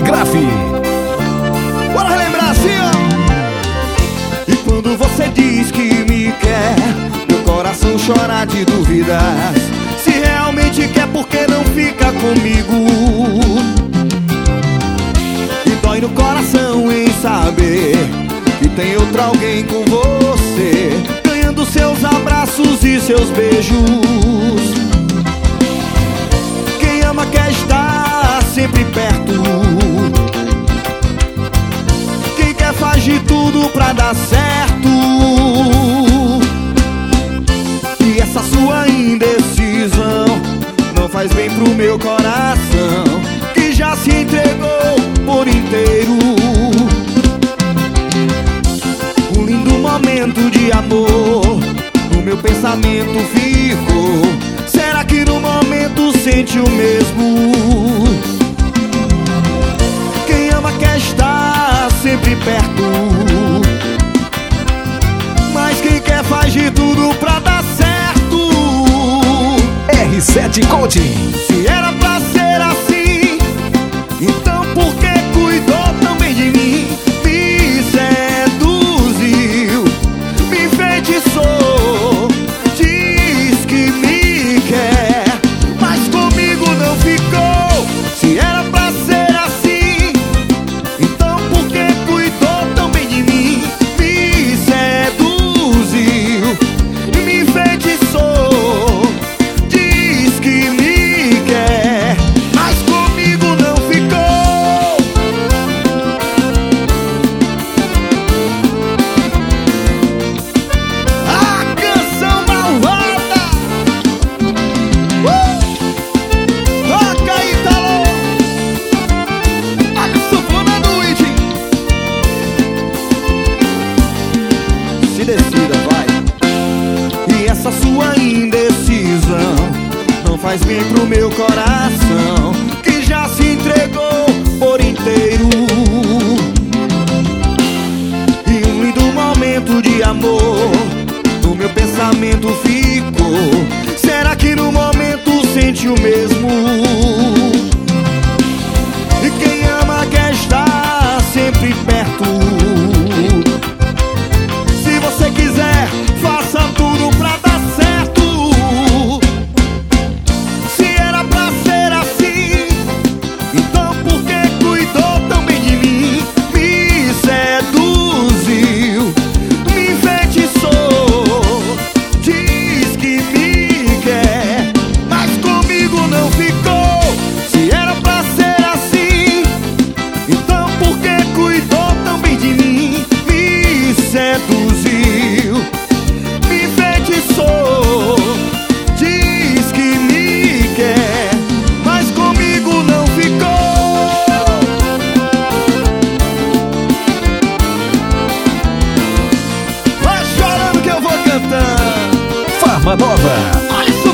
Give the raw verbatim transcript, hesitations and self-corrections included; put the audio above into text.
Graf. Bora relembrar assim, ó. E quando você diz que me quer, meu coração chora de dúvidas. Se realmente quer, por que não fica comigo? E dói no coração em saber que tem outro alguém com você, ganhando seus abraços e seus beijos. Quem ama quer estar sempre perto, quem quer faz de tudo pra dar certo. E essa sua indecisão não faz bem pro meu coração, que já se entregou por inteiro. Um lindo momento de amor no meu pensamento ficou. Será que no momento sente o mesmo? Quem ama quer estar sempre perto, mas quem quer faz de tudo pra dar certo. R sete Coaching. Se era pra ser assim, então por que cuidou tão bem de mim? Me seduziu, me enfeitiçou, diz que me quer, mas comigo não ficou. Se era pra ser assim, então por que cuidou tão bem de mim? Me seduziu, me enfeitiçou, diz que me quer, mas comigo não ficou. A canção malvada, uh! Toca aí, Talão, a sanfona do Luigi. Se decida, vai. E essa sua indecisão não faz bem pro meu coração, que já se entregou por inteiro. E um lindo momento de amor no meu pensamento ficou. Será que no momento sente o mesmo? E quem ama quer estar sempre perto. Se você quiser, faça tudo pra dar certo. Se era pra ser assim, então por que cuidou tão bem de mim? Me seduziu, me enfeitiçou, diz que me quer, mas comigo não ficou. Se era pra ser assim, então por que cuidou tão bem de mim? Me seduziu, me enfeitiçou, diz que me quer, mas comigo não ficou. Vai chorando que eu vou cantando. Farma Nova. Olha só.